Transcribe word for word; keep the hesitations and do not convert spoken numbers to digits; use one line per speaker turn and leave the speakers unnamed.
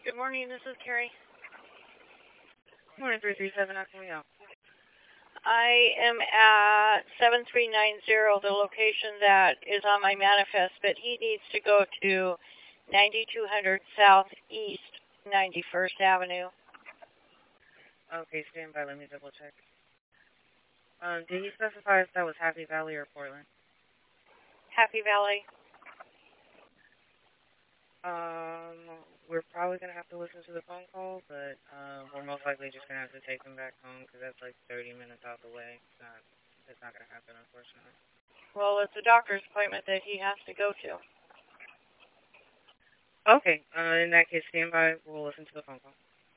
Good morning, this is Carrie.
Morning, three three seven, how can we help?
I am at seven three nine zero, the location that is on my manifest, but he needs to go to ninety-two hundred Southeast ninety-first Avenue.
Okay, stand by, let me double check. Um, did he specify if that was Happy Valley or Portland?
Happy Valley.
Um, we're probably going to have to listen to the phone call, but uh, we're most likely just going to have to take him back home because that's like thirty minutes out the way. It's not, it's not going to happen, unfortunately.
Well, it's a doctor's appointment that he has to go to.
Okay, uh, in that case, stand by. We'll listen to the phone call.